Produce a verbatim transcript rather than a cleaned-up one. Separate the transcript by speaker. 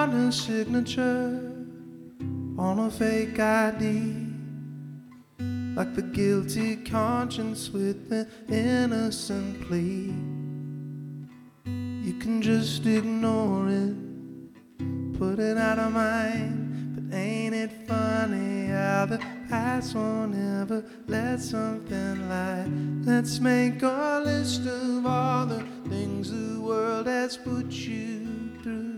Speaker 1: find a signature on a fake I D, like the guilty conscience with the innocent plea. You can just ignore it, put it out of mind. But ain't it funny how the past won't ever let something lie? Let's make a list of all the things the world has put you through.